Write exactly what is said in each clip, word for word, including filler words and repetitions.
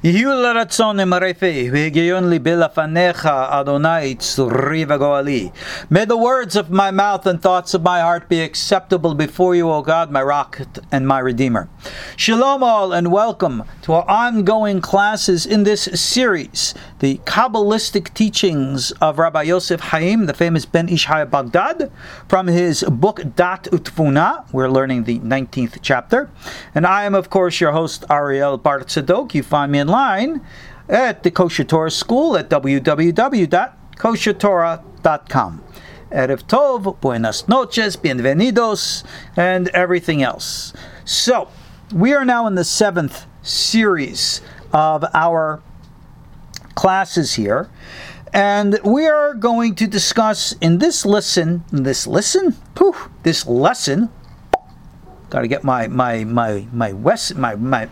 יהיו לרצון אמרפי, והגיון ליבי לפניך, אדוני צורי וגואלי. May the words of my mouth and thoughts of my heart be acceptable before you, O God, my rock and my redeemer. Shalom all, and welcome to our ongoing classes in this series, the Kabbalistic teachings of Rabbi Yosef Haim, the famous Ben Ish Hai Baghdad, from his book Dat Utvuna. We're learning the nineteenth chapter. And I am, of course, your host, Ariel Bar Tzadok. You find me online at the Kosher Torah School at w w w dot kosher torah dot com. Erev Tov, Buenas noches, Bienvenidos, and everything else. So, we are now in the seventh series of our classes here, and we are going to discuss in this lesson, this lesson, poof, this lesson. Got to get my my my my west my my.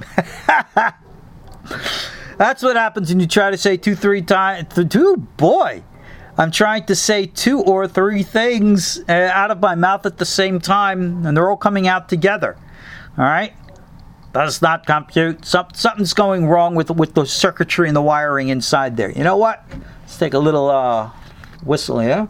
That's what happens when you try to say two three times. Two boy, I'm trying to say two or three things uh, out of my mouth at the same time, and they're all coming out together. All right. Does not compute. Some, something's going wrong with with the circuitry and the wiring inside there. You know what? Let's take a little uh, whistle here.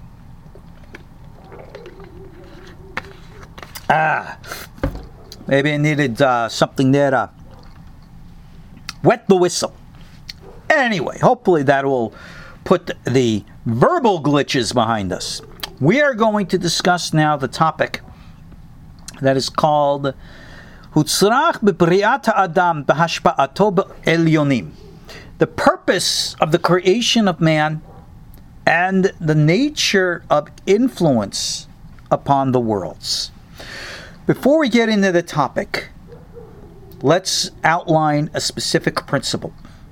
Ah, maybe I needed uh, something there to wet the whistle. Anyway, hopefully that will put the verbal glitches behind us. We are going to discuss now the topic that is called Hutzrach b'briat ha'adam b'hashpa'ato b'elyonim. The purpose of the creation of man and the nature of influence upon the worlds. Before we get into the topic, let's outline a specific principle.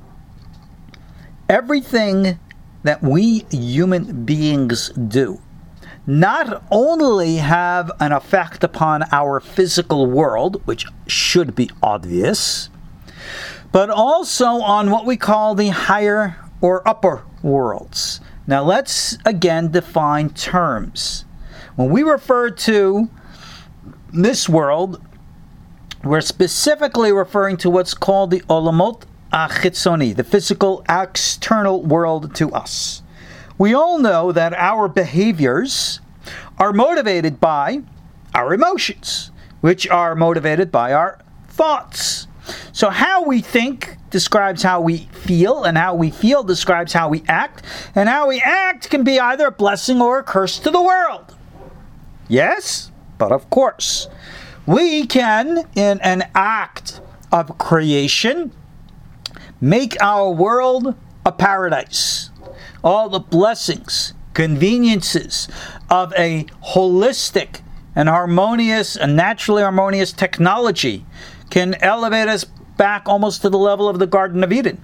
Everything that we human beings do not only have an effect upon our physical world, which should be obvious, but also on what we call the higher or upper worlds. Now let's again define terms. When we refer to this world, we're specifically referring to what's called the Olamot Achitzoni, the physical external world to us. We all know that our behaviors are motivated by our emotions, which are motivated by our thoughts. So how we think describes how we feel, and how we feel describes how we act, and how we act can be either a blessing or a curse to the world. Yes, but of course, we can, in an act of creation, make our world a paradise. All the blessings, conveniences of a holistic and harmonious and naturally harmonious technology can elevate us back almost to the level of the Garden of Eden.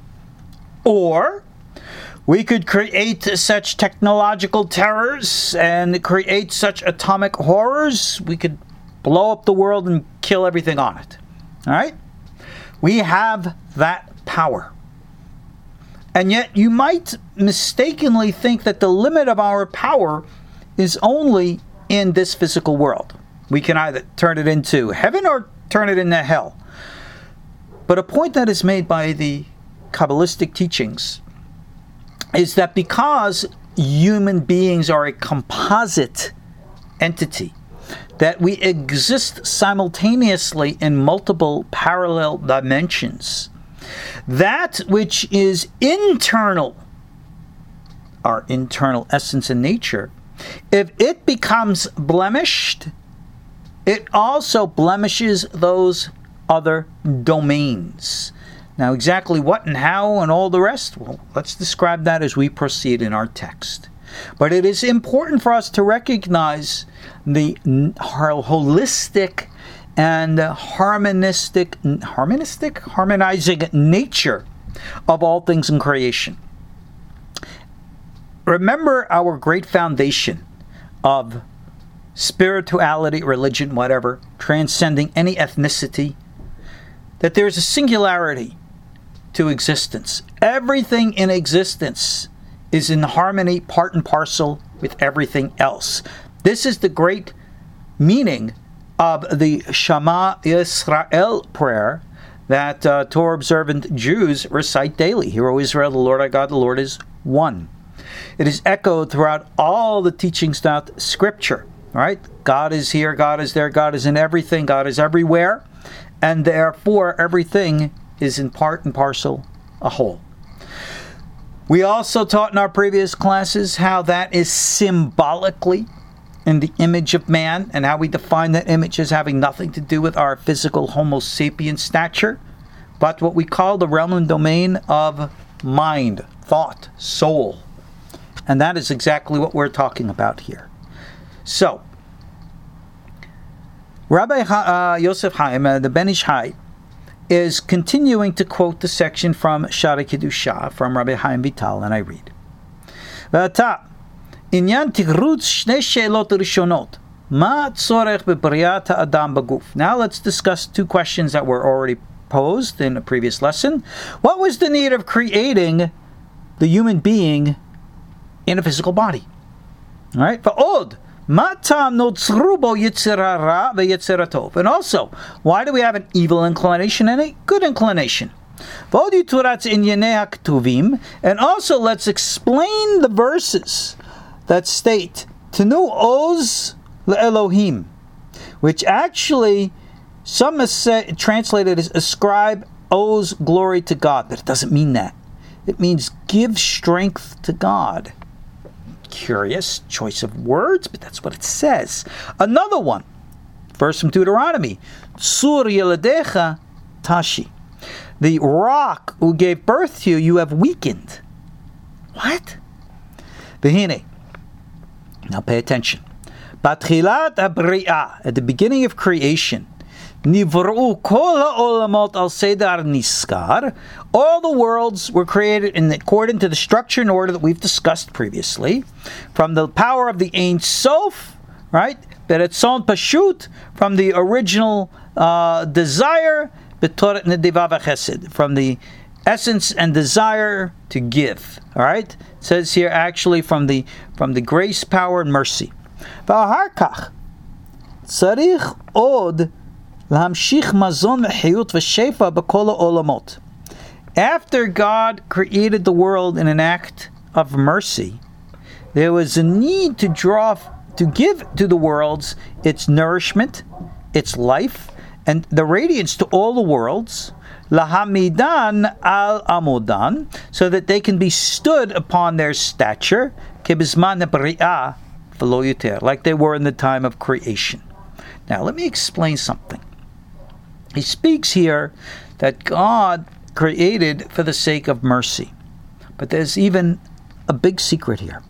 Or we could create such technological terrors and create such atomic horrors, we could blow up the world and kill everything on it. All right? We have that power. And yet you might mistakenly think that the limit of our power is only in this physical world. We can either turn it into heaven or turn it into hell. But a point that is made by the Kabbalistic teachings is that because human beings are a composite entity, that we exist simultaneously in multiple parallel dimensions, that which is internal, our internal essence and nature, if it becomes blemished, it also blemishes those other domains. Now, exactly what and how and all the rest, well, let's describe that as we proceed in our text. But it is important for us to recognize the holistic and harmonistic, harmonistic, harmonizing nature of all things in creation. Remember our great foundation of spirituality, religion, whatever, transcending any ethnicity, that there is a singularity to existence. Everything in existence is in harmony, part and parcel with everything else. This is the great meaning of the Shema Yisrael prayer that uh, Torah-observant Jews recite daily. Hear, O Israel, the Lord our God, the Lord is one. It is echoed throughout all the teachings throughout Scripture. Right? God is here, God is there, God is in everything, God is everywhere, and therefore everything is in part and parcel a whole. We also taught in our previous classes how that is symbolically in the image of man, and how we define that image as having nothing to do with our physical Homo sapiens stature, but what we call the realm and domain of mind, thought, soul. And that is exactly what we're talking about here. So, Rabbi uh, Yosef Chaim, uh, the Ben Ish Hai, is continuing to quote the section from Sha'arei Kedusha from Rabbi Chaim Vital, and I read: "V'ata inyan tigrutz shnei she'elot rishonot, ma tzorech b'briat ha'adam b'guf." Now let's discuss two questions that were already posed in a previous lesson. What was the need of creating the human being in a physical body? All right, va'od. And also, why do we have an evil inclination and a good inclination? And also, let's explain the verses that state Tenu Oz le'Elohim, which actually some have say, translated as ascribe Oz glory to God, but it doesn't mean that. It means give strength to God. Curious choice of words, but that's what it says. Another one, verse from Deuteronomy: Tsur yeledecha tashi. The rock who gave birth to you, you have weakened. What? V'hine. Now pay attention. Batchilat habri'ah, at the beginning of creation, Nivru kol ha'olamot al sedar niskar. All the worlds were created in according to the structure and order that we've discussed previously, from the power of the Ein Sof, right? Beretzon Pashut, from the original uh, desire, B'toret Nediva v'Chesed, from the essence and desire to give. All right, it says here actually from the from the grace, power, and mercy. V'ahar kach tzarich od. After God created the world in an act of mercy, there was a need to draw, to give to the worlds its nourishment, its life, and the radiance to all the worlds, lahamidan al amodan, so that they can be stood upon their stature, kebizman b'ri'ah v'lo yuter, like they were in the time of creation. Now, let me explain something. He speaks here that God created for the sake of mercy. But there's even a big secret here.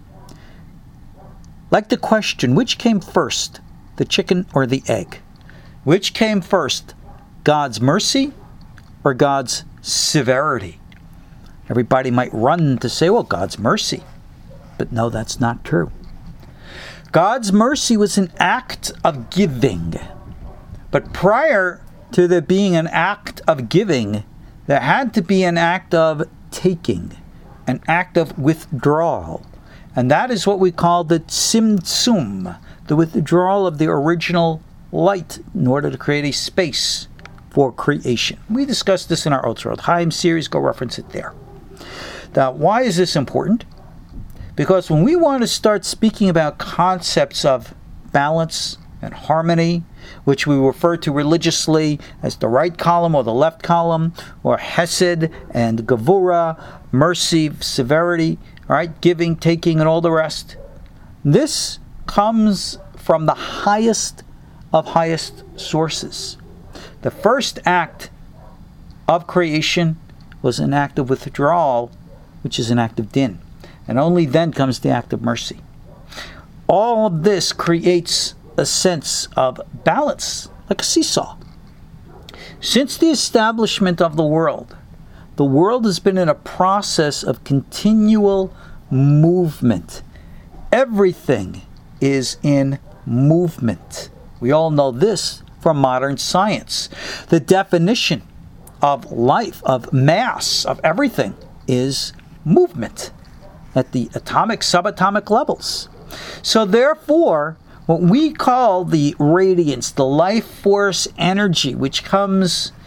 Like the question, which came first, the chicken or the egg? Which came first, God's mercy or God's severity? Everybody might run to say, well, God's mercy. But no, that's not true. God's mercy was an act of giving. But prior to there being an act of giving, there had to be an act of taking, an act of withdrawal. And that is what we call the tzimtzum, the withdrawal of the original light in order to create a space for creation. We discussed this in our Otzrot Chaim series. Go reference it there. Now, why is this important? Because when we want to start speaking about concepts of balance and harmony, which we refer to religiously as the right column or the left column, or Hesed and Gevura, mercy, severity, all right, giving, taking, and all the rest. This comes from the highest of highest sources. The first act of creation was an act of withdrawal, which is an act of din. And only then comes the act of mercy. All of this creates a sense of balance, like a seesaw. Since the establishment of the world, the world has been in a process of continual movement. Everything is in movement. We all know this from modern science. The definition of life, of mass, of everything is movement at the atomic, subatomic levels. So therefore, what we call the radiance, the life force energy, which comes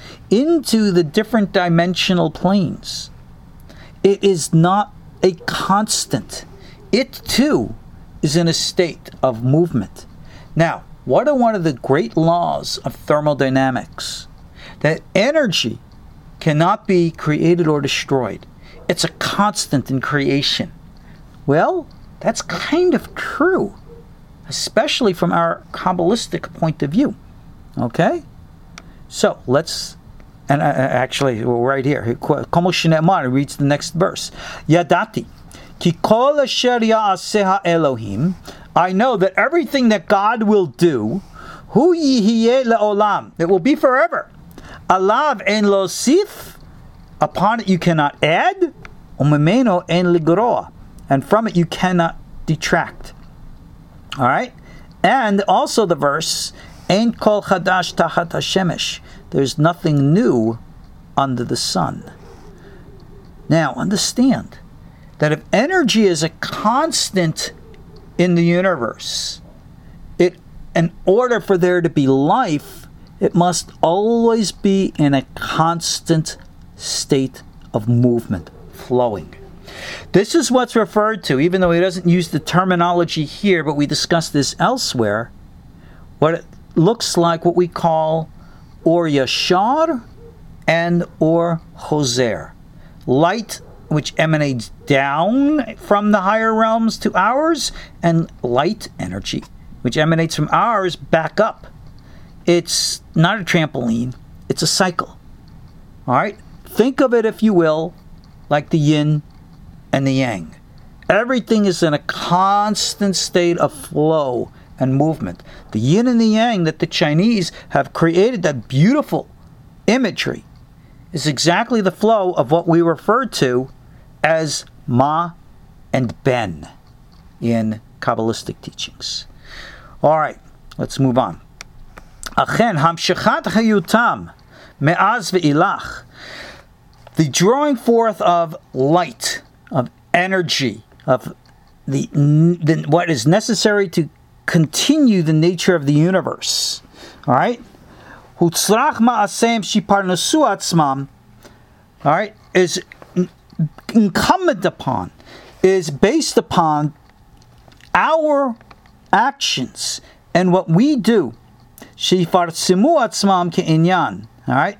into the different dimensional planes. It is not a constant. It too is in a state of movement. Now, what are one of the great laws of thermodynamics? That energy cannot be created or destroyed. It's a constant in creation. Well, that's kind of true, especially from our Kabbalistic point of view. Okay? So, let's, and uh, actually, right here, Komo Shne'emar reads the next verse. Yadati, ki kol asher ya'aseh Elohim, I know that everything that God will do, hu yihiyeh le'olam, it will be forever. Alav en losif, upon it you cannot add, umimeno en ligroa, and from it you cannot detract. All right? And also the verse, ein kol chadash tachat hashemesh, there's nothing new under the sun. Now, understand that if energy is a constant in the universe, it, in order for there to be life, it must always be in a constant state of movement, flowing. This is what's referred to, even though he doesn't use the terminology here, but we discussed this elsewhere, what it looks like what we call or yashar and or hoser. Light which emanates down from the higher realms to ours, and light energy which emanates from ours back up. It's not a trampoline, it's a cycle. All right? Think of it, if you will, like the yin and the yang. Everything is in a constant state of flow and movement. The yin and the yang that the Chinese have created, that beautiful imagery, is exactly the flow of what we refer to as Ma and Ben in Kabbalistic teachings. All right, let's move on. Achen hamshechat hayutam me'az ve'ilach, the drawing forth of light, of energy, of the, the what is necessary to continue the nature of the universe. All right, hutzrach ma'asem shiparnasu atzmam. All right, is incumbent upon, is based upon our actions and what we do. Shifarsimu atzmam ke'inyan. All right.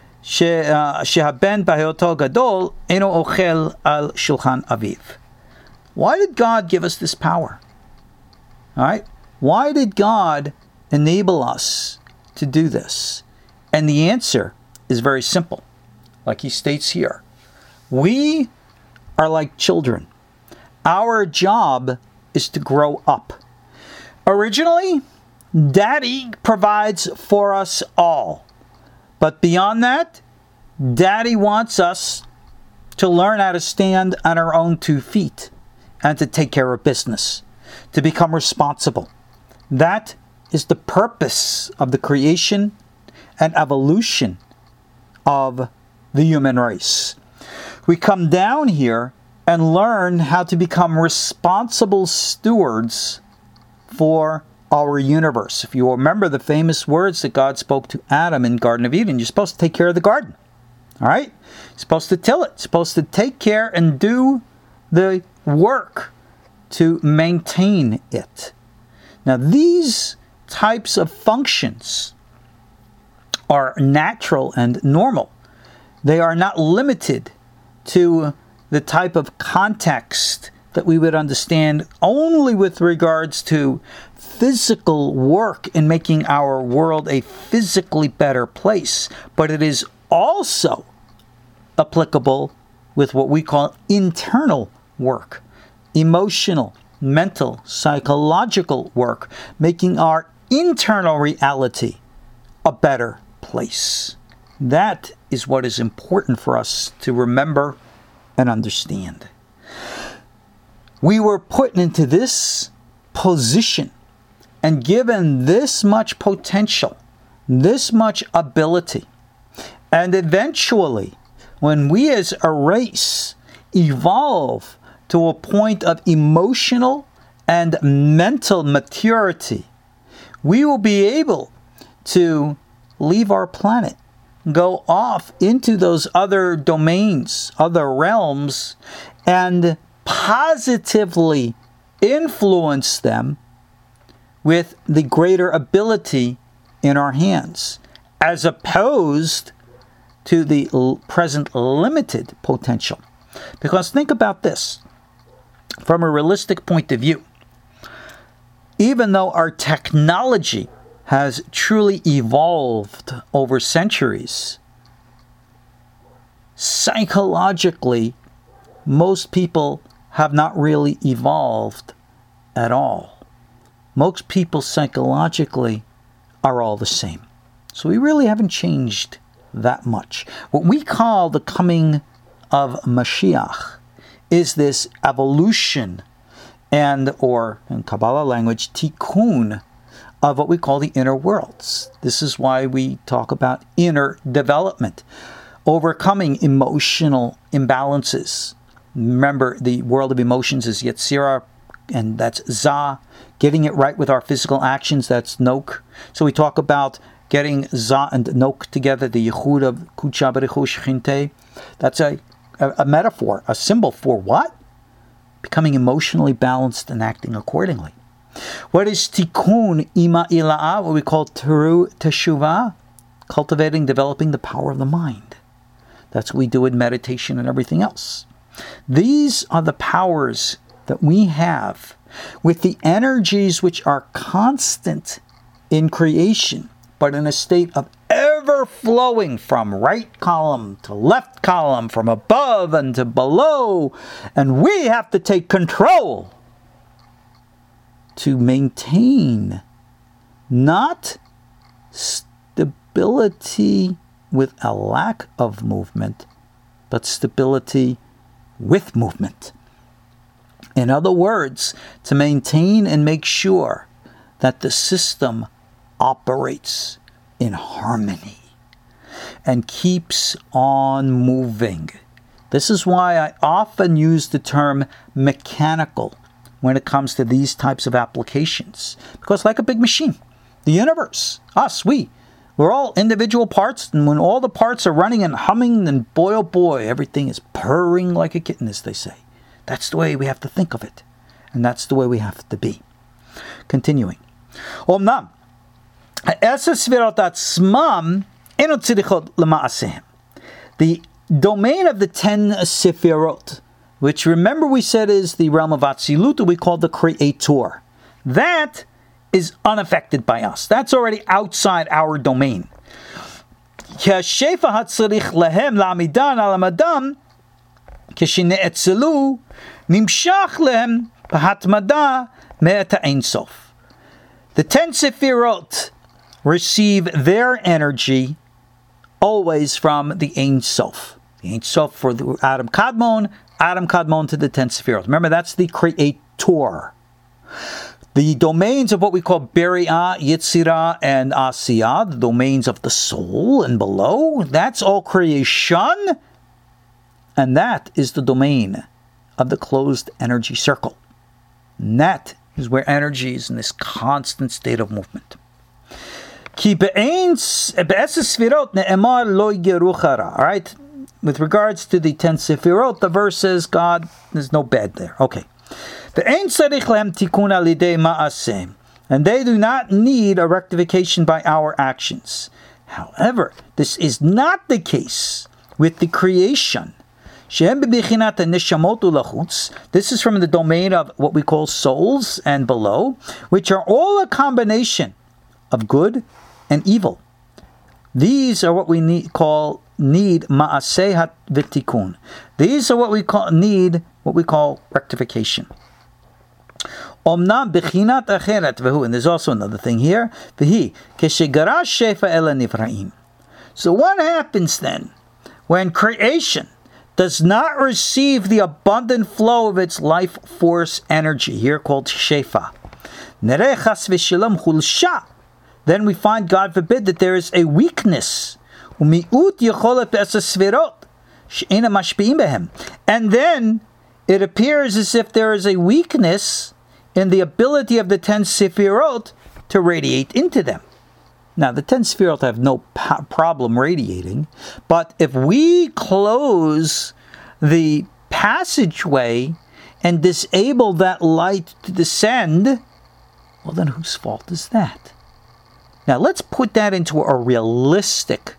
שהבן בהיותו גדול אינו אוכל על שולחן אביו. Why did God give us this power? All right? Why did God enable us to do this? And the answer is very simple. Like he states here. We are like children. Our job is to grow up. Originally, Daddy provides for us all. But beyond that, Daddy wants us to learn how to stand on our own two feet and to take care of business, to become responsible. That is the purpose of the creation and evolution of the human race. We come down here and learn how to become responsible stewards for our universe. If you remember the famous words that God spoke to Adam in Garden of Eden, you're supposed to take care of the garden. All right? You're supposed to till it. You're supposed to take care and do the work to maintain it. Now, these types of functions are natural and normal. They are not limited to the type of context that we would understand only with regards to physical work in making our world a physically better place, but it is also applicable with what we call internal work, emotional, mental, psychological work, making our internal reality a better place. That is what is important for us to remember and understand. We were put into this position and given this much potential, this much ability. And eventually, when we as a race evolve to a point of emotional and mental maturity, we will be able to leave our planet go off into those other domains, other realms, and positively influence them with the greater ability in our hands, as opposed to the l- present limited potential. Because think about this, from a realistic point of view, even though our technology has truly evolved over centuries, psychologically, most people have not really evolved at all. Most people psychologically are all the same. So we really haven't changed that much. What we call the coming of Mashiach is this evolution and, or in Kabbalah language, tikkun, of what we call the inner worlds. This is why we talk about inner development, overcoming emotional imbalances. Remember, the world of emotions is Yetzirah, and that's Za. Getting it right with our physical actions, that's Nok. So we talk about getting Za and Nok together, the Yechud of Kucha B'Rechu Shechinte. That's a, a, a metaphor, a symbol for what? Becoming emotionally balanced and acting accordingly. What is Tikkun Ima Ila'ah, what we call Teru Teshuvah? Cultivating, developing the power of the mind. That's what we do in meditation and everything else. These are the powers that we have with the energies which are constant in creation, but in a state of ever flowing from right column to left column, from above and to below. And we have to take control to maintain not stability with a lack of movement, but stability with movement. In other words, to maintain and make sure that the system operates in harmony and keeps on moving. This is why I often use the term mechanical when it comes to these types of applications. Because like a big machine, the universe, us, we, we're all individual parts, and when all the parts are running and humming, then boy oh boy, everything is purring like a kitten, as they say. That's the way we have to think of it. And that's the way we have to be. Continuing. Omnam, the domain of the ten Sefirot, which remember we said is the realm of Atzilut, we call the Creator. That is unaffected by us. That's already outside our domain. The ten Sefirot receive their energy always from the Ein Sof. The Ein Sof for the Adam Kadmon, Adam Kadmon to the ten Sefirot. Remember, that's the Creator. The domains of what we call Beri'ah, Yetzirah, and Asiyah, the domains of the soul and below, that's all creation. And that is the domain of the closed energy circle. And that is where energy is in this constant state of movement. Alright? With regards to the ten Sefirot, the verse says, God, there's no bed there. Okay. And they do not need a rectification by our actions. However, this is not the case with the creation. This is from the domain of what we call souls and below, which are all a combination of good and evil. These are what we need, call need ma'aseh v'tikun. These are what we call need what we call rectification. Omnam bechinat acheret v'hu, and there's also another thing here. V'hi keshegara shefa el nivraim. So what happens then when creation does not receive the abundant flow of its life force energy, here called shefa? Nereh chas v'shalom chulsha. Then we find, God forbid, that there is a weakness. Umiut yecholet b'esasvirot she'ena mashpi'im behem. And then it appears as if there is a weakness in the ability of the ten Sefirot to radiate into them. Now, the ten Sefirot have no po- problem radiating, but if we close the passageway and disable that light to descend, well, then whose fault is that? Now, let's put that into a realistic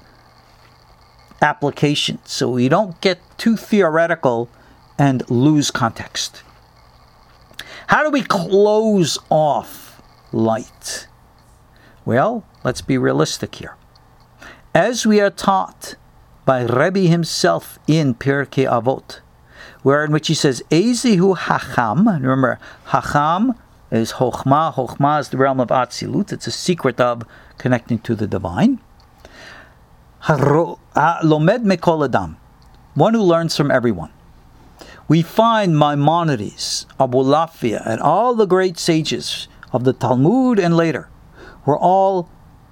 application so we don't get too theoretical and lose context. How do we close off light? Well, let's be realistic here. As we are taught by Rebbe himself in Pirkei Avot, where in which he says, Ezehu Hacham, remember, Hacham is Chochmah, Chochmah is the realm of Atzilut, it's a secret of connecting to the divine. Lomed Mekol Adam, one who learns from everyone. We find Maimonides, Abulafia, and all the great sages of the Talmud and later were all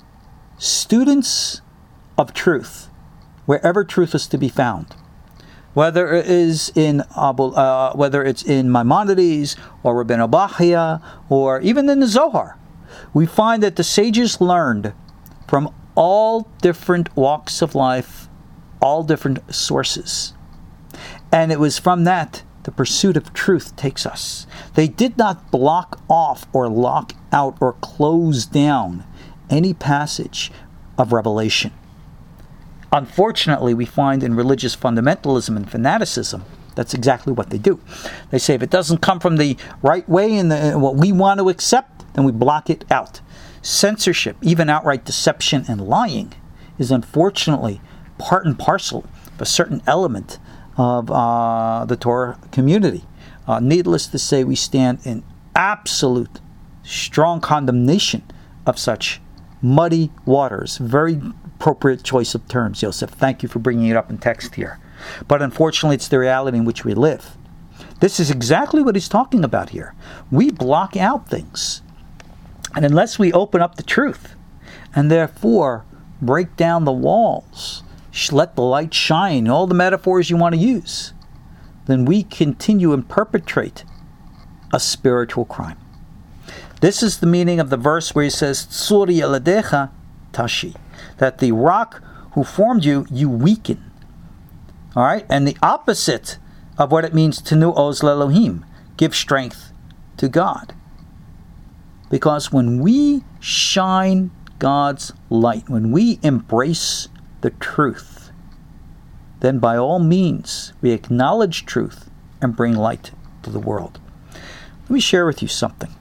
students of truth, wherever truth is to be found. Whether it is in Abu, uh, whether it's in Maimonides or Rabbeinu Bachya or even in the Zohar, we find that the sages learned from all different walks of life, all different sources. And it was from that the pursuit of truth takes us. They did not block off or lock out or close down any passage of revelation. Unfortunately, we find in religious fundamentalism and fanaticism, that's exactly what they do. They say if it doesn't come from the right way and what we want to accept, then we block it out. Censorship, even outright deception and lying, is unfortunately part and parcel of a certain element of uh, the Torah community. Uh, needless to say, we stand in absolute strong condemnation of such muddy waters. Very appropriate choice of terms, Yosef. Thank you for bringing it up in text here. But unfortunately, it's the reality in which we live. This is exactly what he's talking about here. We block out things. And unless we open up the truth, and therefore break down the walls, let the light shine, all the metaphors you want to use, then we continue and perpetrate a spiritual crime. This is the meaning of the verse where he says, Tzuri yeladecha tashi, that the rock who formed you, you weaken. All right? And the opposite of what it means to nu oz lelohim, give strength to God. Because when we shine God's light, when we embrace the truth, then by all means we acknowledge truth and bring light to the world. Let me share with you something.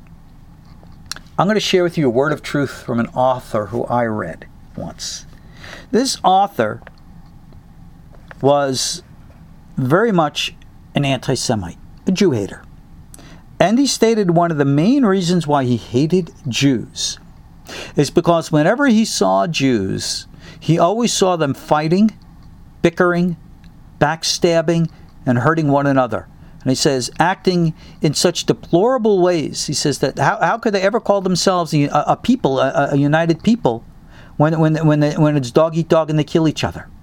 I'm going to share with you a word of truth from an author who I read once. This author was very much an anti-Semite, a Jew hater. And he stated one of the main reasons why he hated Jews is because whenever he saw Jews, he always saw them fighting, bickering, backstabbing, and hurting one another. And he says, acting in such deplorable ways. He says that how, how could they ever call themselves a, a people, a, a united people, when when when they, when it's dog eat dog and they kill each other?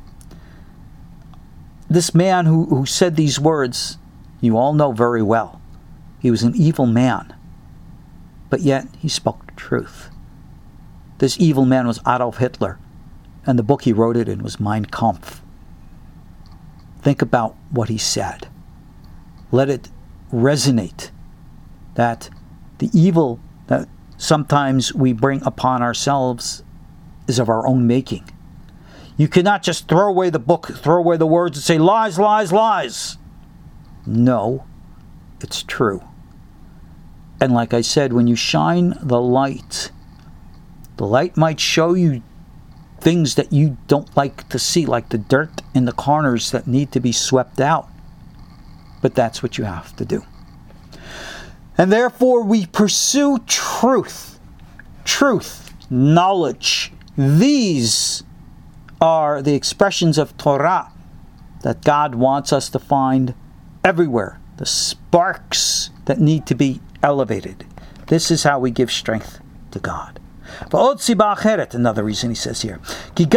This man who, who said these words, you all know very well. He was an evil man, but yet he spoke the truth. This evil man was Adolf Hitler, and the book he wrote it in was Mein Kampf. Think about what he said. Let it resonate that the evil that sometimes we bring upon ourselves is of our own making. You cannot just throw away the book, throw away the words and say, lies, lies, lies. No, it's true. And like I said, when you shine the light, the light might show you things that you don't like to see, like the dirt in the corners that need to be swept out. But that's what you have to do. And therefore we pursue truth. Truth, knowledge. These are the expressions of Torah that God wants us to find everywhere. The sparks that need to be elevated. This is how we give strength to God. Another reason he says here. If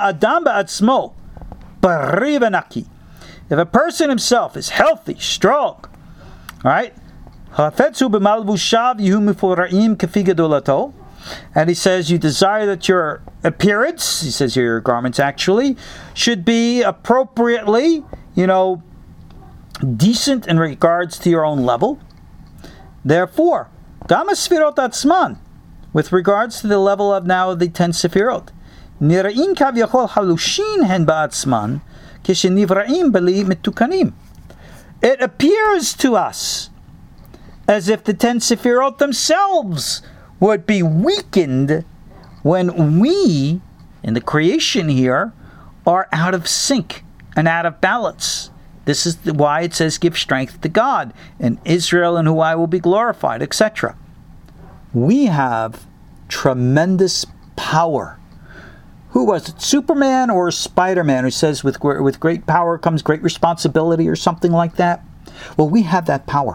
a person himself is healthy, strong, right? And he says, you desire that your appearance, he says your garments actually, should be appropriately, you know, decent in regards to your own level. Therefore, Gam Sefirot Atzman, with regards to the level of now the ten Sefirot, Nira'in Kavyachol Halushin Hen Ba'atzman, Kishenivraim Beli Mitukanim. It appears to us as if the ten Sefirot themselves would be weakened when we, in the creation here, are out of sync and out of balance. This is why it says, give strength to God, and Israel in who I will be glorified, et cetera. We have tremendous power. Who was it, Superman or Spider-Man, who says with, with great power comes great responsibility or something like that? Well, we have that power.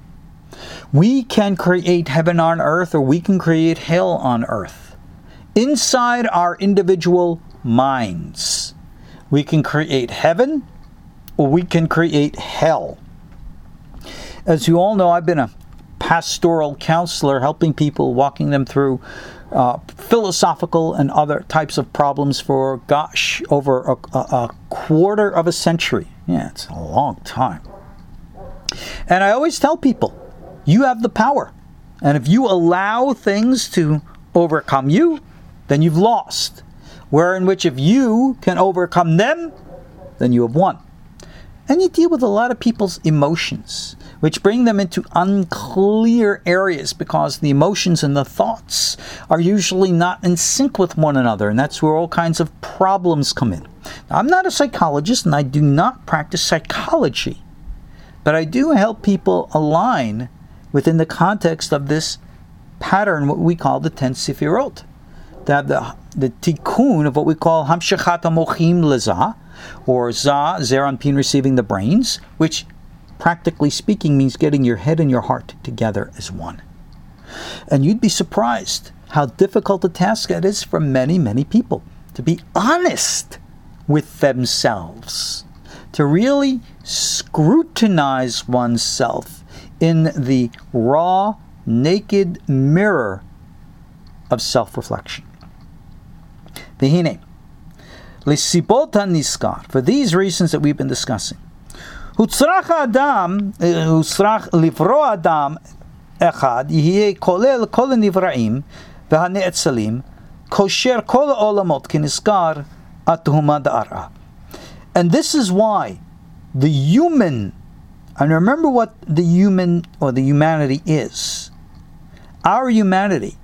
We can create heaven on earth, or we can create hell on earth. Inside our individual minds, we can create heaven, or we can create hell. As you all know, I've been a pastoral counselor, helping people, walking them through uh, philosophical and other types of problems for, gosh, over a, a, a quarter of a century. Yeah, it's a long time. And I always tell people, you have the power. And if you allow things to overcome you, then you've lost. Where in which if you can overcome them, then you have won. And you deal with a lot of people's emotions, which bring them into unclear areas because the emotions and the thoughts are usually not in sync with one another, and that's where all kinds of problems come in. Now, I'm not a psychologist, and I do not practice psychology, but I do help people align within the context of this pattern, what we call the ten Sefirot. To have the, the tikkun of what we call Hamshachat HaMochim Lezah, or Zah, Zeranpin receiving the brains, which practically speaking means getting your head and your heart together as one. And you'd be surprised how difficult a task it is for many, many people to be honest with themselves, to really scrutinize oneself in the raw, naked mirror of self-reflection. V'hinei, l'sibot haniskar, for these reasons that we've been discussing, hutzrach adam, hutzrach livro adam echad, yihye kolel kol nivraim, v'hane'etzalim, kosher kol olamot kiniskar atuhuma da'ara. And this is why the human, and remember what the human or the humanity is. Our humanity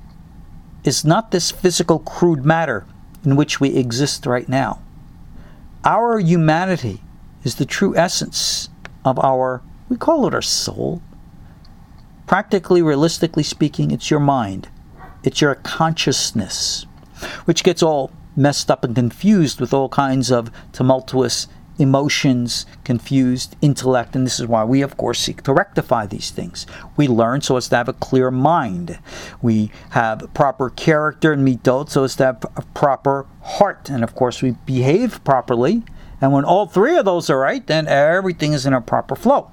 is not this physical crude matter in which we exist right now. Our humanity is the true essence of our, we call it our soul. Practically, realistically speaking, it's your mind. It's your consciousness, which gets all messed up and confused with all kinds of tumultuous emotions, confused intellect, and this is why we, of course, seek to rectify these things. We learn so as to have a clear mind. We have proper character and midot so as to have a proper heart, and of course we behave properly, and when all three of those are right, then everything is in a proper flow.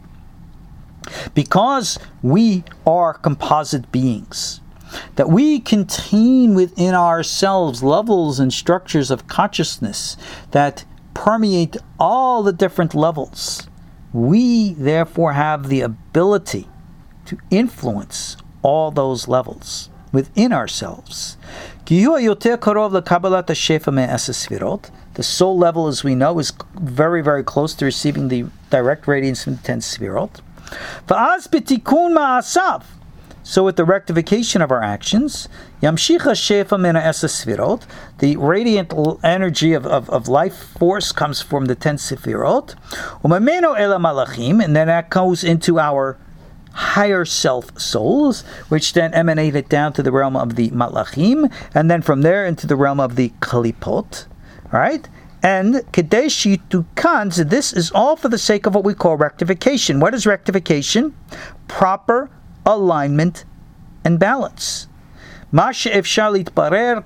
Because we are composite beings, that we contain within ourselves levels and structures of consciousness that permeate all the different levels. We therefore have the ability to influence all those levels within ourselves. The soul level, as we know, is very, very close to receiving the direct radiance from the ten Sefirot. So with the rectification of our actions, Yamshicha Shefa Mina Esa Sefirot, the radiant energy of, of, of life force comes from the ten Sefirot, Umameno Ela Malachim, and then that goes into our higher self souls, which then emanated down to the realm of the Malachim, and then from there into the realm of the Kalipot, right? And Kadesh Yitukan, this is all for the sake of what we call rectification. What is rectification? Proper alignment and balance. Now, the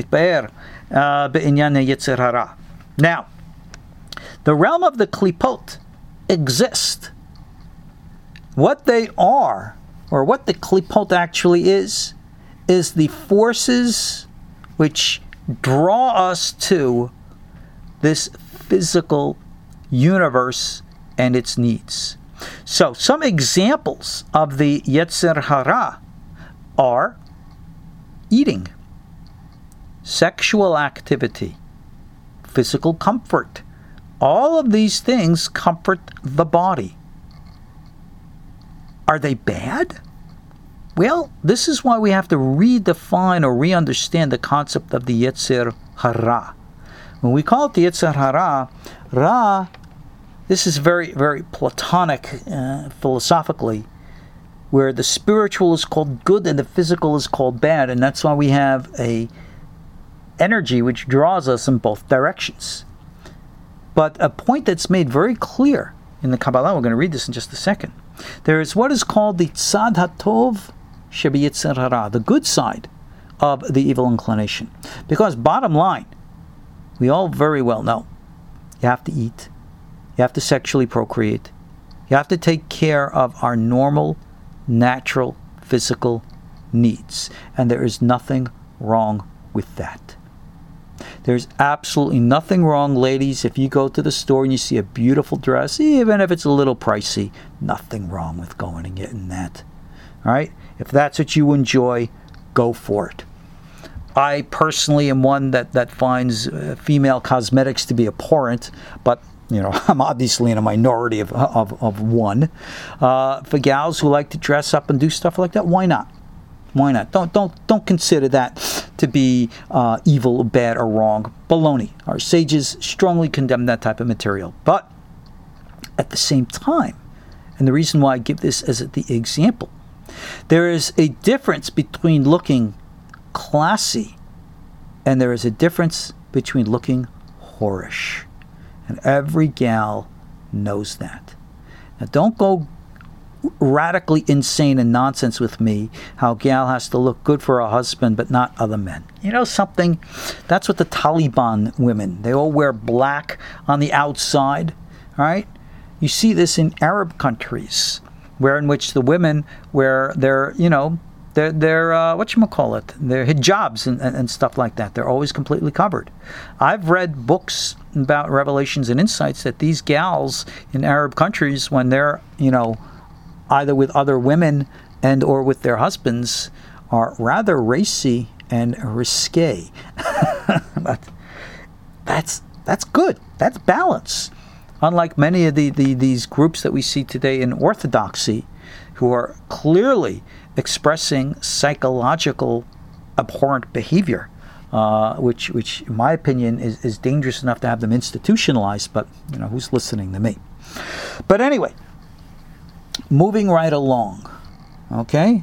realm of the klipot exist. What they are, or what the klipot actually is, is the forces which draw us to this physical universe and its needs. So, some examples of the Yetzer Hara are eating, sexual activity, physical comfort. All of these things comfort the body. Are they bad? Well, this is why we have to redefine or re-understand the concept of the Yetzer Hara. When we call it the Yetzer Hara, Ra, this is very, very Platonic uh, philosophically, where the spiritual is called good and the physical is called bad, and that's why we have a energy which draws us in both directions. But a point that's made very clear in the Kabbalah, we're going to read this in just a second. There is what is called the Tzad HaTov Shebiyetzer Hara, the good side of the evil inclination. Because bottom line, we all very well know, you have to eat, you have to sexually procreate, you have to take care of our normal, natural, physical needs. And there is nothing wrong with that. There's absolutely nothing wrong, ladies, if you go to the store and you see a beautiful dress, even if it's a little pricey, nothing wrong with going and getting that. All right? If that's what you enjoy, go for it. I personally am one that, that finds uh, female cosmetics to be abhorrent, but you know, I'm obviously in a minority of of, of one. Uh, for gals who like to dress up and do stuff like that, why not? Why not? Don't don't don't consider that to be uh, evil, bad, or wrong. Baloney. Our sages strongly condemn that type of material. But at the same time, and the reason why I give this as the example, there is a difference between looking classy and there is a difference between looking whorish. And every gal knows that. Now don't go radically insane and nonsense with me how gal has to look good for her husband but not other men. You know something? That's what the Taliban women, they all wear black on the outside, all right? You see this in Arab countries, where in which the women wear their, you know, their, their uh, whatchamacallit, their hijabs and, and, and stuff like that. They're always completely covered. I've read books about revelations and insights that these gals in Arab countries, when they're, you know, either with other women and or with their husbands, are rather racy and risque. But that's that's good. That's balance. Unlike many of the, the these groups that we see today in Orthodoxy, who are clearly expressing psychological abhorrent behavior, uh, which which in my opinion is, is dangerous enough to have them institutionalized, but you know, who's listening to me? But anyway, moving right along, okay?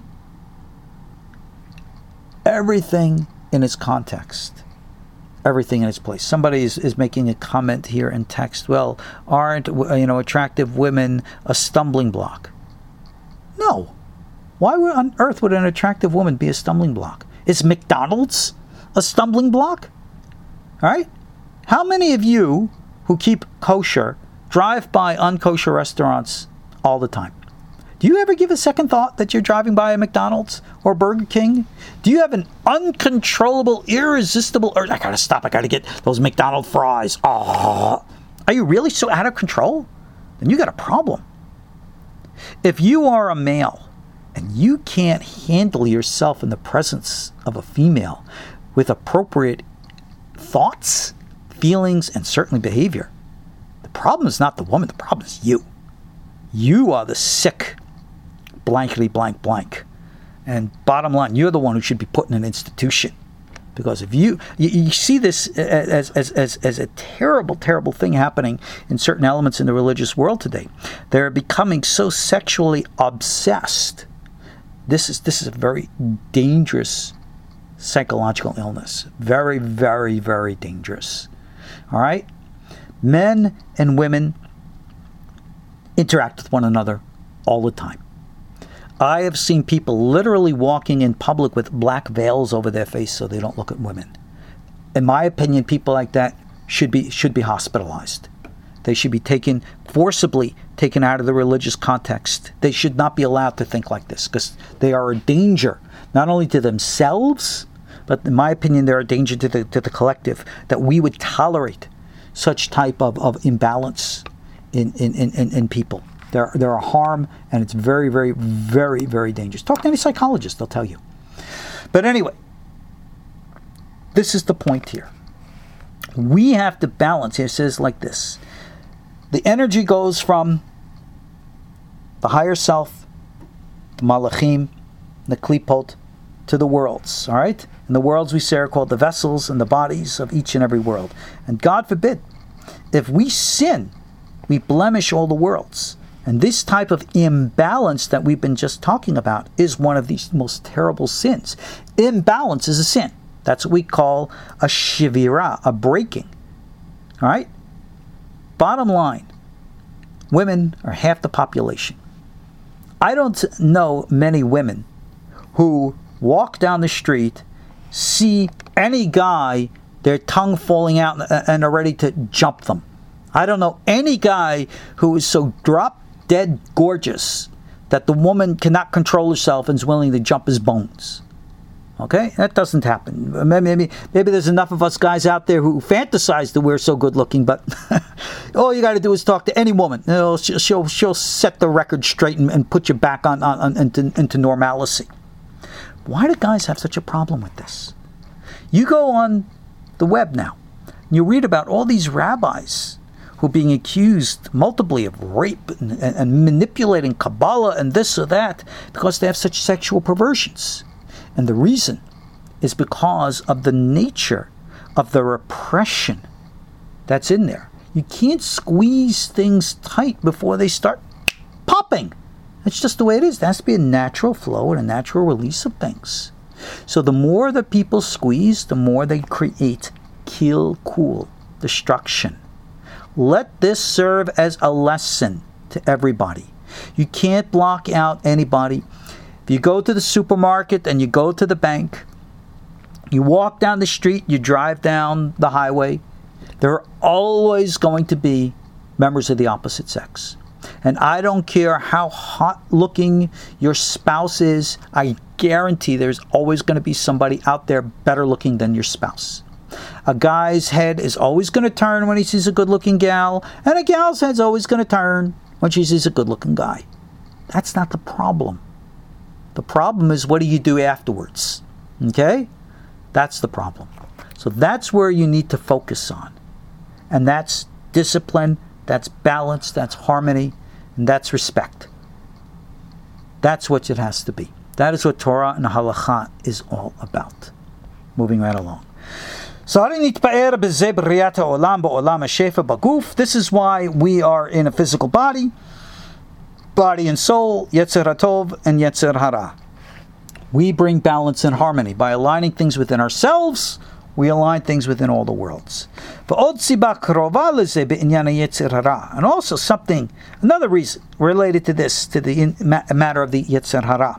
Everything in its context. Everything in its place. Somebody is, is making a comment here in text. Well, aren't you know attractive women a stumbling block? No. Why would, on earth would an attractive woman be a stumbling block? Is McDonald's a stumbling block? All right? How many of you who keep kosher drive by unkosher restaurants all the time? Do you ever give a second thought that you're driving by a McDonald's or Burger King? Do you have an uncontrollable, irresistible urge? I gotta stop, I gotta get those McDonald's fries. Oh, are you really so out of control? Then you got a problem. If you are a male and you can't handle yourself in the presence of a female with appropriate thoughts, feelings, and certainly behavior, the problem is not the woman, the problem is you. You are the sick blankety blank blank. And bottom line, you're the one who should be put in an institution. Because if you, you, you see this as, as, as, as a terrible, terrible thing happening in certain elements in the religious world today. They're becoming so sexually obsessed. This is, this is a very dangerous psychological illness. Very, very, very dangerous. All right? Men and women interact with one another all the time. I have seen people literally walking in public with black veils over their face so they don't look at women. In my opinion, people like that should be should be hospitalized. They should be taken, forcibly taken out of the religious context. They should not be allowed to think like this because they are a danger not only to themselves, but in my opinion, they're a danger to the to the collective, that we would tolerate such type of, of imbalance in, in, in, in people. They're, they're a harm, and it's very, very, very, very dangerous. Talk to any psychologist, they'll tell you. But anyway, this is the point here. We have to balance. It says like this. The energy goes from the higher self, the malachim, the klipot, to the worlds, all right? And the worlds we say are called the vessels and the bodies of each and every world. And God forbid, if we sin, we blemish all the worlds. And this type of imbalance that we've been just talking about is one of these most terrible sins. Imbalance is a sin. That's what we call a shivira, a breaking. All right? Bottom line, women are half the population. I don't know many women who walk down the street, see any guy, their tongue falling out, and are ready to jump them. I don't know any guy who is so drop dead gorgeous that the woman cannot control herself and is willing to jump his bones. Okay? That doesn't happen. Maybe, maybe there's enough of us guys out there who fantasize that we're so good looking, but all you got to do is talk to any woman. You know, she'll, she'll, she'll set the record straight and, and put you back on, on, on into, into normalcy. Why do guys have such a problem with this? You go on the web now, and you read about all these rabbis who are being accused multiply of rape and, and, and manipulating Kabbalah and this or that because they have such sexual perversions. And the reason is because of the nature of the repression that's in there. You can't squeeze things tight before they start popping. It's just the way it is. There has to be a natural flow and a natural release of things. So the more that people squeeze, the more they create kill, cool, destruction. Let this serve as a lesson to everybody. You can't block out anybody. If you go to the supermarket and you go to the bank, you walk down the street, you drive down the highway, there are always going to be members of the opposite sex. And I don't care how hot looking your spouse is, I guarantee there's always going to be somebody out there better looking than your spouse. A guy's head is always going to turn when he sees a good looking gal, and a gal's head's always going to turn when she sees a good looking guy. That's not the problem. The problem is, what do you do afterwards? Okay? That's the problem. So that's where you need to focus on. And that's discipline, that's balance, that's harmony, and that's respect. That's what it has to be. That is what Torah and Halakha is all about. Moving right along. This is why we are in a physical body, body and soul, Yetzer HaTov and Yetzer Hara. We bring balance and harmony. By aligning things within ourselves, we align things within all the worlds. And also something, another reason related to this, to the in, ma- matter of the Yetzer Hara.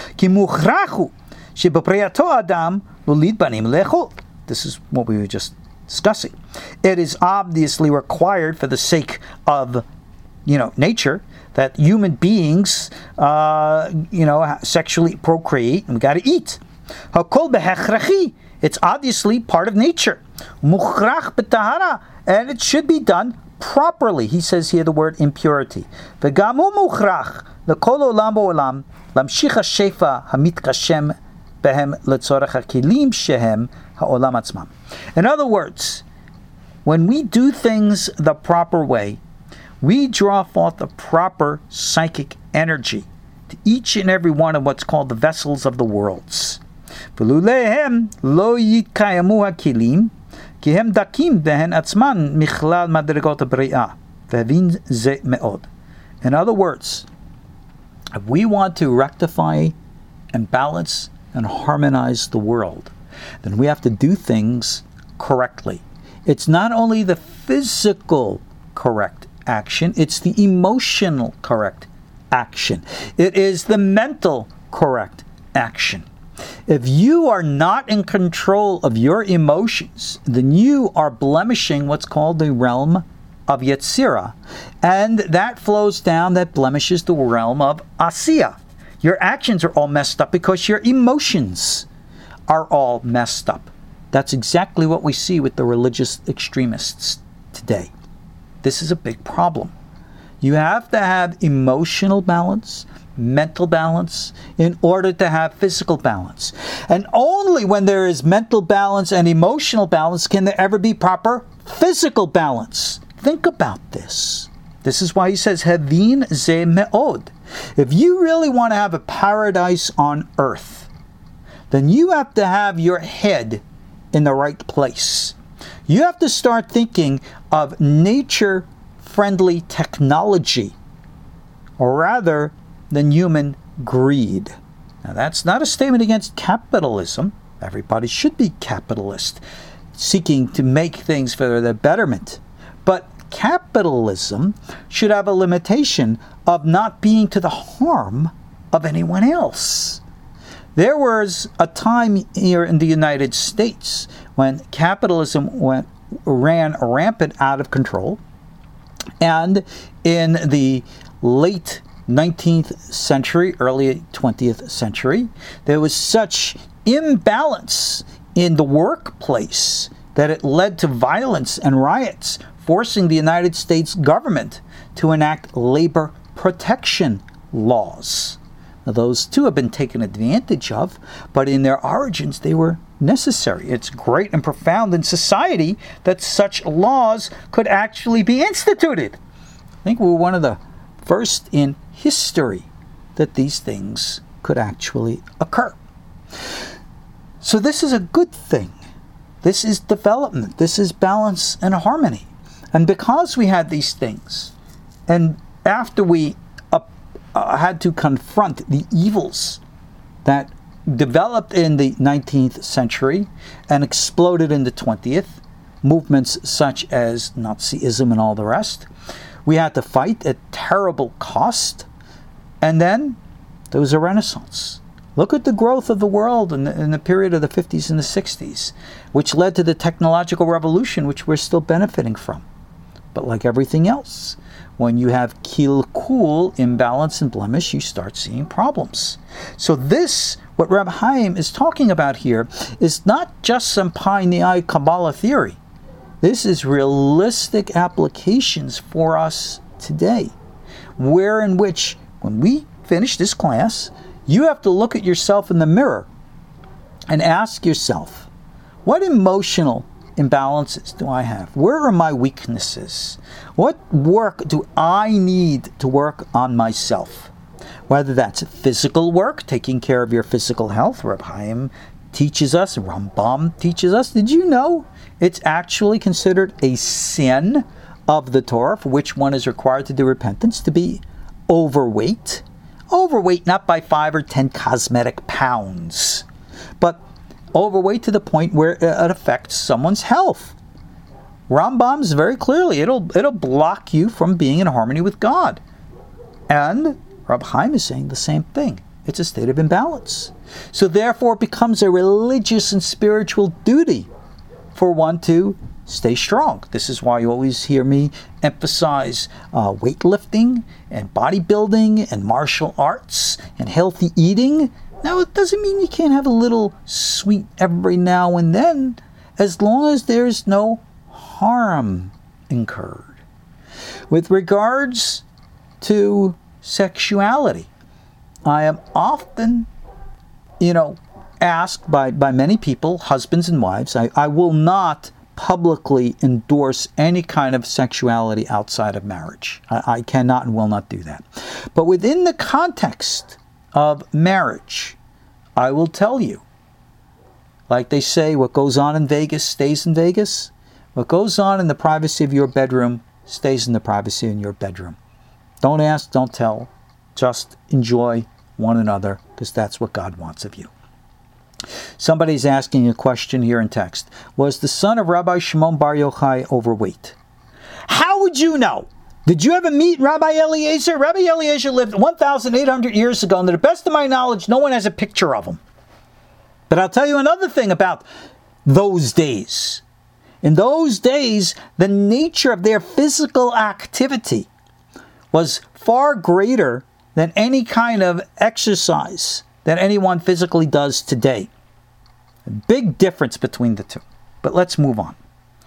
This is what we were just discussing. It is obviously required for the sake of, you know, nature, that human beings, uh, you know, sexually procreate, and we got to eat. It's obviously part of nature. And it should be done properly. He says here the word impurity. In other words, when we do things the proper way, we draw forth the proper psychic energy to each and every one of what's called the vessels of the worlds. In other words, if we want to rectify and balance and harmonize the world, then we have to do things correctly. It's not only the physical correct action, it's the emotional correct action. It is the mental correct action. If you are not in control of your emotions, then you are blemishing what's called the realm of Yetzirah. And that flows down, that blemishes the realm of Asiya. Your actions are all messed up because your emotions are all messed up. That's exactly what we see with the religious extremists today. This is a big problem. You have to have emotional balance, mental balance, in order to have physical balance. And only when there is mental balance and emotional balance can there ever be proper physical balance. Think about this. This is why he says, Hevin ze me'od. If you really want to have a paradise on earth, then you have to have your head in the right place. You have to start thinking of nature-friendly technology, or rather than human greed. Now, that's not a statement against capitalism. Everybody should be capitalist, seeking to make things for their betterment. But capitalism should have a limitation of not being to the harm of anyone else. There was a time here in the United States when capitalism went, ran rampant out of control. And in the late nineteenth century, early twentieth century, there was such imbalance in the workplace that it led to violence and riots, forcing the United States government to enact labor protection laws. Now, those too have been taken advantage of, but in their origins they were necessary. It's great and profound in society that such laws could actually be instituted. I think we were one of the first in history that these things could actually occur. So this is a good thing. This is development. This is balance and harmony. And because we had these things, and after we uh, uh, had to confront the evils that developed in the nineteenth century and exploded in the twentieth, movements such as Nazism and all the rest, we had to fight at terrible cost. And then there was a renaissance. Look at the growth of the world in the, in the period of the fifties and the sixties, which led to the technological revolution, which we're still benefiting from. But like everything else, when you have kilkul, imbalance and blemish, you start seeing problems. So this, what Reb Chaim is talking about here, is not just some pie in the eye Kabbalah theory. This is realistic applications for us today, where in which, when we finish this class, you have to look at yourself in the mirror and ask yourself, what emotional imbalances do I have? Where are my weaknesses? What work do I need to work on myself? Whether that's physical work, taking care of your physical health, Reb Chaim teaches us, Rambam teaches us. Did you know it's actually considered a sin of the Torah, for which one is required to do repentance, to be overweight? Overweight not by five or ten cosmetic pounds, but overweight to the point where it affects someone's health. Rambam's very clearly, it'll it'll block you from being in harmony with God. And Reb Chaim is saying the same thing. It's a state of imbalance. So therefore it becomes a religious and spiritual duty for one to stay strong. This is why you always hear me emphasize uh, weightlifting and bodybuilding and martial arts and healthy eating. Now, it doesn't mean you can't have a little sweet every now and then, as long as there's no harm incurred. With regards to sexuality, I am often, you know, asked by, by many people, husbands and wives, I, I will not publicly endorse any kind of sexuality outside of marriage. I, I cannot and will not do that. But within the context of marriage, I will tell you, like they say, what goes on in Vegas stays in Vegas. What goes on in the privacy of your bedroom stays in the privacy in your bedroom. Don't ask, don't tell. Just enjoy one another, because that's what God wants of you. Somebody's asking a question here in text. Was the son of Rabbi Shimon Bar Yochai overweight? How would you know? Did you ever meet Rabbi Eliezer? Rabbi Eliezer lived one thousand eight hundred years ago, and to the best of my knowledge, no one has a picture of him. But I'll tell you another thing about those days. In those days, the nature of their physical activity was far greater than any kind of exercise that anyone physically does today. A big difference between the two. But let's move on.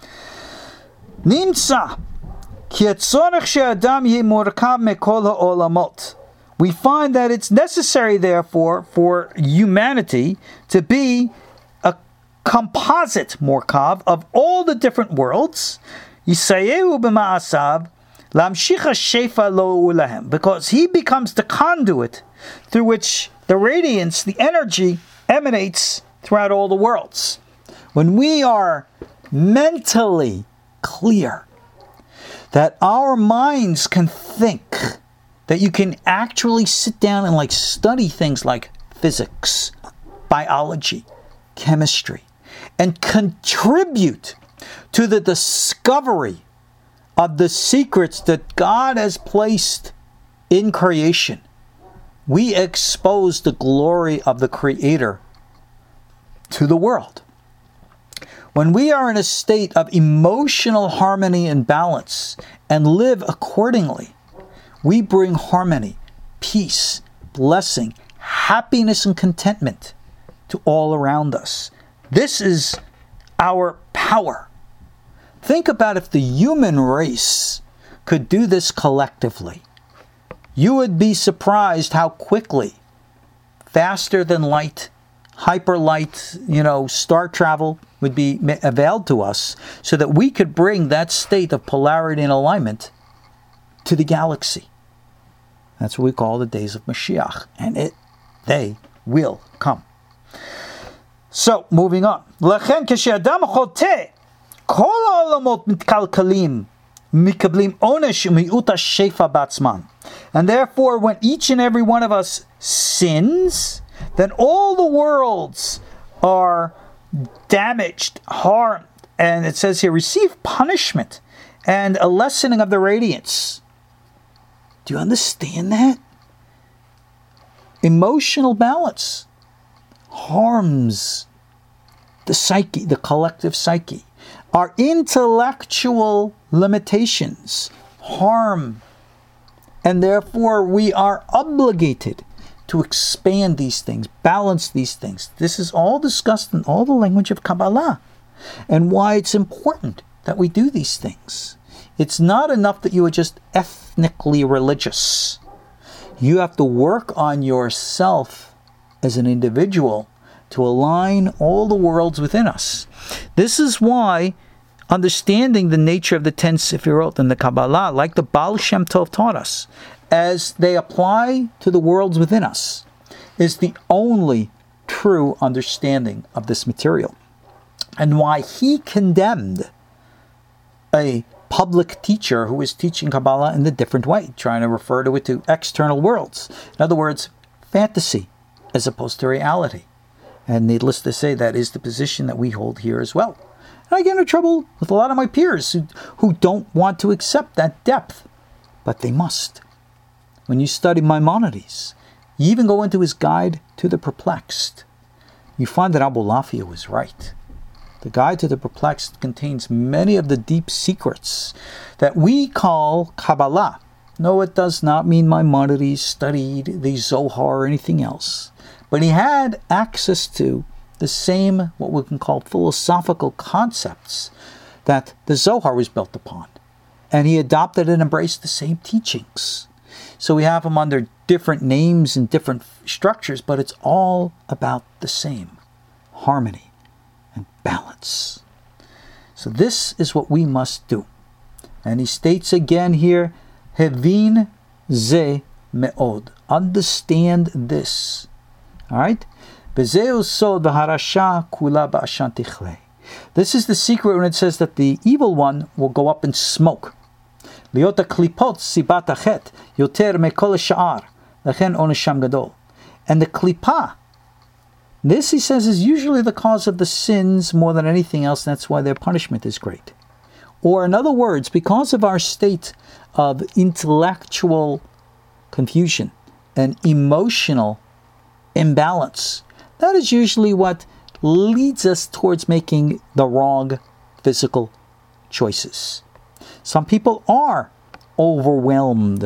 Nimtza ki hatzorech she'adam yeh murkav mekol ha'olamot. We find that it's necessary, therefore, for humanity to be a composite murkav of all the different worlds. Yisayehu b'ma'asav lamshicha shefa lo ulahem, because he becomes the conduit through which the radiance, the energy, emanates throughout all the worlds. When we are mentally clear, that our minds can think, that you can actually sit down and like study things like physics, biology, chemistry, and contribute to the discovery of the secrets that God has placed in creation, we expose the glory of the Creator to the world. When we are in a state of emotional harmony and balance and live accordingly, we bring harmony, peace, blessing, happiness, and contentment to all around us. This is our power. Think about if the human race could do this collectively. You would be surprised how quickly, faster than light, hyperlight, you know, star travel would be availed to us so that we could bring that state of polarity and alignment to the galaxy. That's what we call the days of Mashiach. And it, they will come. So, moving on. L'chen k'she'adam choteh, kol ha'olamot mitkalkalim, mikablim onesh mi'ut ha'shefa batzman. And therefore, when each and every one of us sins, then all the worlds are damaged, harmed, and it says here, receive punishment and a lessening of the radiance. Do you understand that? Emotional balance harms the psyche, the collective psyche. Our intellectual limitations harm, and therefore we are obligated to expand these things, balance these things. This is all discussed in all the language of Kabbalah, and why it's important that we do these things. It's not enough that you are just ethnically religious. You have to work on yourself as an individual to align all the worlds within us. This is why understanding the nature of the ten Sefirot in the Kabbalah, like the Baal Shem Tov taught us, as they apply to the worlds within us, is the only true understanding of this material. And why he condemned a public teacher who is teaching Kabbalah in a different way, trying to refer to it to external worlds. In other words, fantasy as opposed to reality. And needless to say, that is the position that we hold here as well. And I get into trouble with a lot of my peers who, who don't want to accept that depth, but they must. When you study Maimonides, you even go into his Guide to the Perplexed, you find that Abulafia was right. The Guide to the Perplexed contains many of the deep secrets that we call Kabbalah. No, it does not mean Maimonides studied the Zohar or anything else. But he had access to the same, what we can call philosophical concepts that the Zohar was built upon. And he adopted and embraced the same teachings. So we have them under different names and different structures, but it's all about the same. Harmony and balance. So this is what we must do. And he states again here, Hevin ze me'od. Understand this. Alright? This is the secret when it says that the evil one will go up in smoke. And the klipa, this he says is usually the cause of the sins more than anything else, and that's why their punishment is great. Or in other words, because of our state of intellectual confusion and emotional imbalance, that is usually what leads us towards making the wrong physical choices. Some people are overwhelmed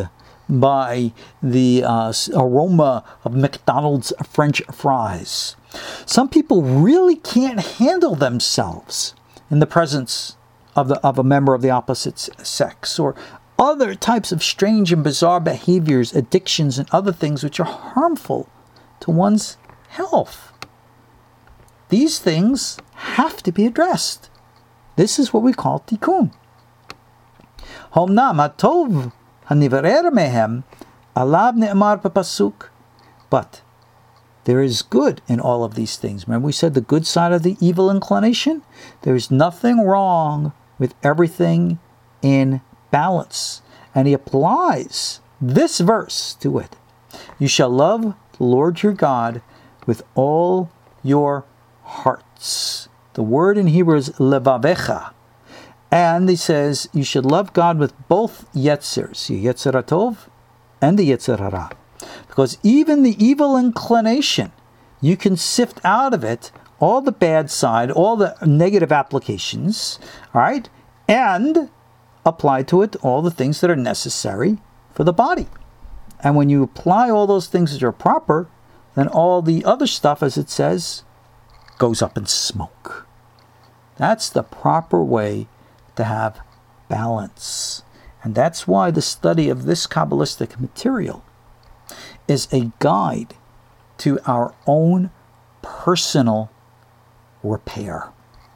by the uh, aroma of McDonald's French fries. Some people really can't handle themselves in the presence of the of a member of the opposite sex, or other types of strange and bizarre behaviors, addictions, and other things which are harmful to one's health. These things have to be addressed. This is what we call tikkun. Homnam hatov hanivarer mehem alab ne'emar b'pasuk. But there is good in all of these things. Remember we said the good side of the evil inclination? There is nothing wrong with everything in balance. And he applies this verse to it. You shall love the Lord your God with all your hearts. The word in Hebrew is levavecha. And he says you should love God with both yetzers, the yetzer hatov and the yetzer hara. Because even the evil inclination, you can sift out of it all the bad side, all the negative applications, all right, and apply to it all the things that are necessary for the body. And when you apply all those things that are proper, then all the other stuff, as it says, goes up in smoke. That's the proper way to have balance. And that's why the study of this Kabbalistic material is a guide to our own personal repair.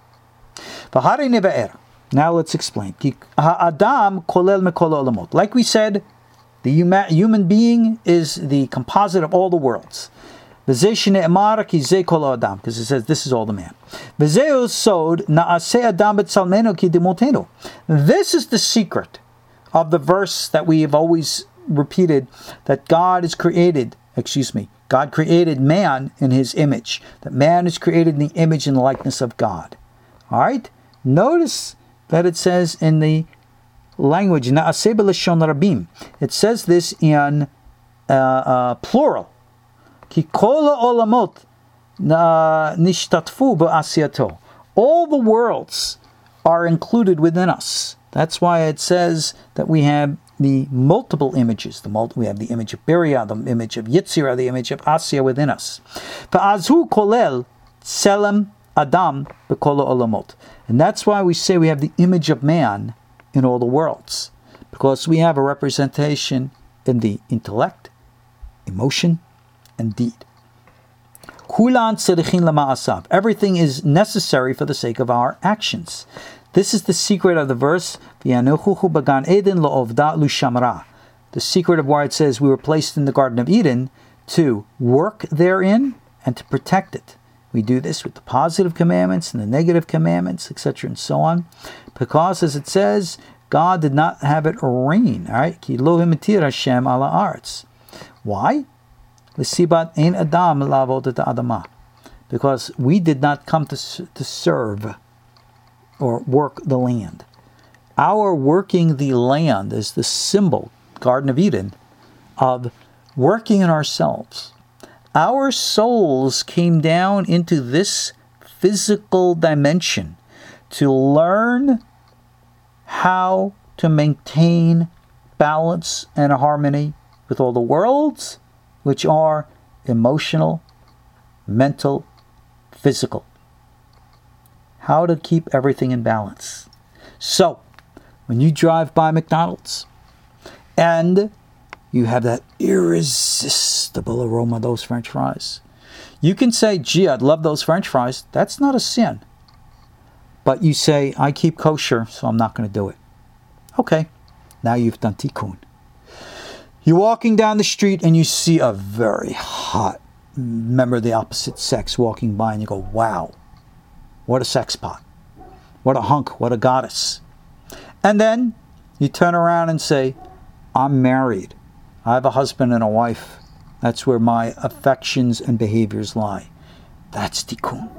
Now let's explain. Like we said, the human being is the composite of all the worlds. Because it says this is all the man. This is the secret of the verse that we have always repeated, that God is created, excuse me, God created man in his image. That man is created in the image and likeness of God. All right? Notice that it says in the language, Na'aseh b'lashon rabim. It says this in uh, uh, plural. Ki kol ha'olamot nishtatfu b'asiyato. All the worlds are included within us. That's why it says that we have the multiple images. The multi, we have the image of Biriah, the image of Yitzirah, the image of Asiya within us. Fa'azhu kolel tselem adam b'kol ha'olamot. And that's why we say we have the image of man in all the worlds. Because we have a representation in the intellect, emotion, and deed. Kulan tzedichin lama'asav. Everything is necessary for the sake of our actions. This is the secret of the verse, V'yanuchuchu b'gan Eden lo'ovda l'shamra. The secret of why it says we were placed in the Garden of Eden to work therein and to protect it. We do this with the positive commandments and the negative commandments, et cetera, and so on. Because, as it says, God did not have it rain. All right? Ki lo himitir Hashem ala aretz. Why? L'sibat ein adam lavod et adama. Because we did not come to to serve or work the land. Our working the land is the symbol, Garden of Eden, of working in ourselves. Our souls came down into this physical dimension to learn how to maintain balance and harmony with all the worlds, which are emotional, mental, physical. How to keep everything in balance. So, when you drive by McDonald's and you have that irresistible aroma of those French fries, you can say, gee, I'd love those French fries. That's not a sin. But you say, I keep kosher, so I'm not going to do it. Okay, now you've done tikkun. You're walking down the street and you see a very hot member of the opposite sex walking by and you go, wow, what a sex pot. What a hunk, what a goddess. And then you turn around and say, I'm married. I have a husband and a wife. That's where my affections and behaviors lie. That's tikkun.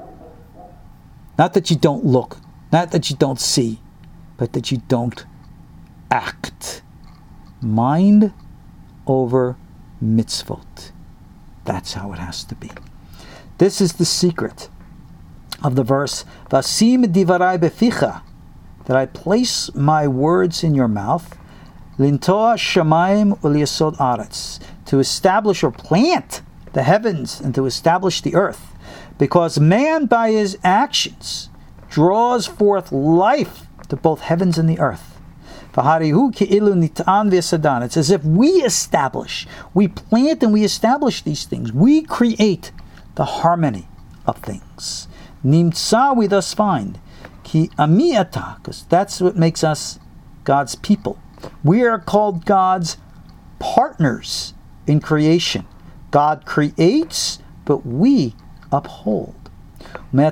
Not that you don't look, not that you don't see, but that you don't act. Mind over mitzvot. That's how it has to be. This is the secret of the verse, Vasim divarai beficha, that I place my words in your mouth, Lintoa shamayim u'liyasod aretz, to establish or plant the heavens and to establish the earth, because man by his actions draws forth life to both heavens and the earth. It's as if we establish, we plant and we establish these things. We create the harmony of things. Nimtza, we thus find, ki amiata, because that's what makes us God's people. We are called God's partners in creation. God creates, but we uphold. And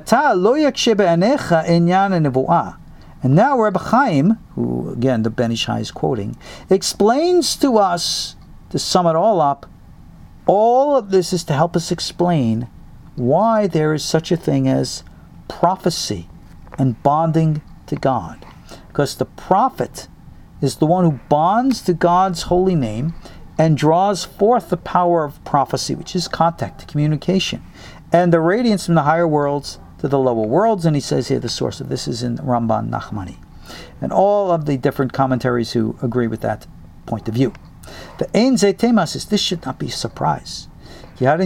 now Reb Chaim, who again the Ben Ish Hai is quoting, explains to us, to sum it all up, all of this is to help us explain why there is such a thing as prophecy and bonding to God. Because the prophet is the one who bonds to God's holy name and draws forth the power of prophecy, which is contact, communication, and the radiance from the higher worlds to the lower worlds. And he says here the source of this is in Ramban Nachmani, and all of the different commentaries who agree with that point of view. The Ein Ze Temas is, this should not be a surprise. That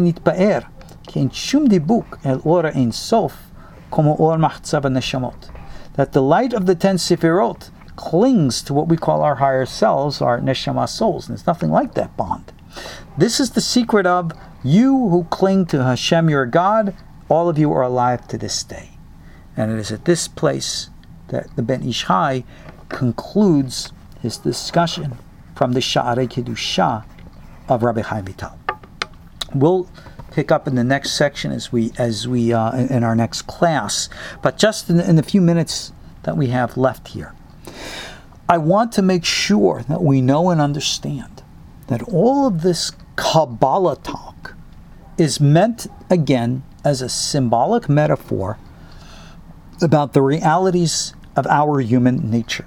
the light of the ten Sefirot clings to what we call our higher selves, our neshama souls, and there's nothing like that bond. This is the secret of you who cling to Hashem, your God. All of you are alive to this day. And it is at this place that the Ben Ish Hai concludes his discussion from the Sha'arei Kedusha of Rabbi Chaim Vital. We'll pick up in the next section as we, as we uh, in our next class. But just in, in the few minutes that we have left here, I want to make sure that we know and understand that all of this Kabbalah talk is meant, again, as a symbolic metaphor about the realities of our human nature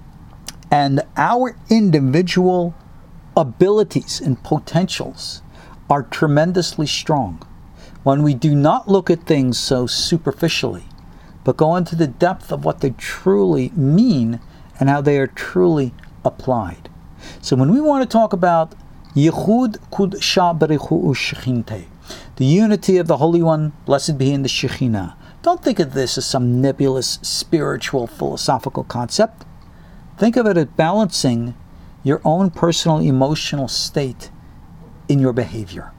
and our individual abilities and potentials are tremendously strong when we do not look at things so superficially, but go into the depth of what they truly mean and how they are truly applied. So when we want to talk about Yichud Kudsha B'Richu U'Shechinte, the unity of the Holy One, blessed be in the Shekhinah, don't think of this as some nebulous spiritual philosophical concept. Think of it as balancing your own personal emotional state in your behavior.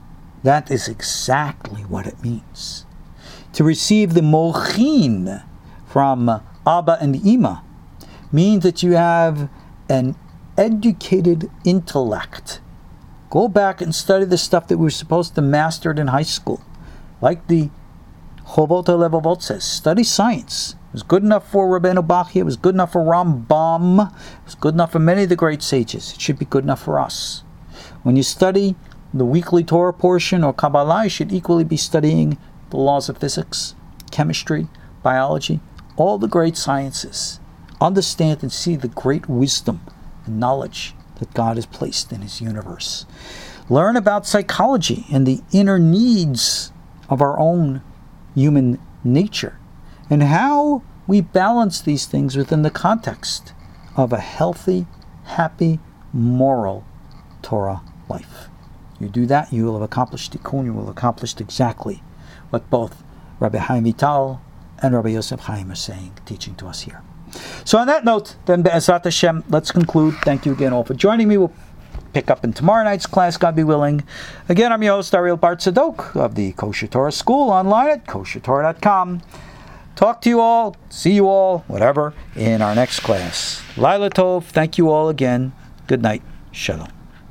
That is exactly what it means. To receive the mochin from Abba and Ima means that you have an educated intellect. Go back and study the stuff that we were supposed to master in high school. Like the Chovot HaLevavot says, study science. It was good enough for Rabbeinu Bachya, it was good enough for Rambam, it was good enough for many of the great sages. It should be good enough for us. When you study the weekly Torah portion or Kabbalah, you should equally be studying the laws of physics, chemistry, biology, all the great sciences. Understand and see the great wisdom and knowledge that God has placed in His universe. Learn about psychology and the inner needs of our own human nature and how we balance these things within the context of a healthy, happy, moral Torah life. You do that, you will have accomplished tikkun, you will have accomplished exactly what both Rabbi Chaim Vital and Rabbi Yosef Chaim are saying, teaching to us here. So on that note, then Be'ezrat Hashem, let's conclude. Thank you again all for joining me. We'll pick up in tomorrow night's class, God be willing. Again, I'm your host, Ariel Bar Tzadok of the Kosher Torah School, online at kosher torah dot com. Talk to you all, see you all, whatever, in our next class. Laila Tov, thank you all again. Good night. Shalom.